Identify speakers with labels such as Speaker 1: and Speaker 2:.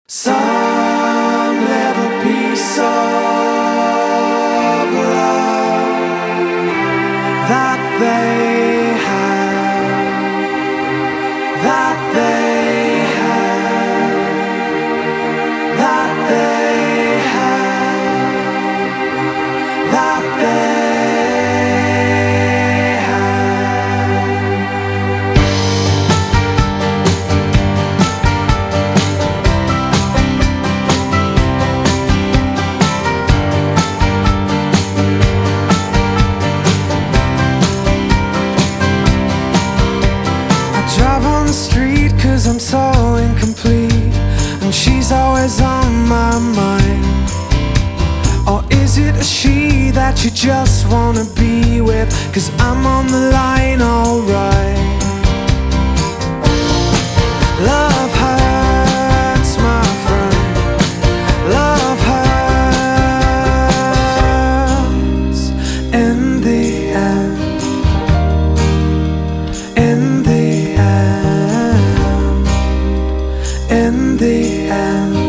Speaker 1: Some little piece of love that they have, that they have, that they have, that they have. Drive on the street 'cause I'm so incomplete, and she's always on my mind. Or is it a she that you just wanna be with? 'Cause I'm on the line, alright. Love hurts, my friend. Love hurts in the end. In the end.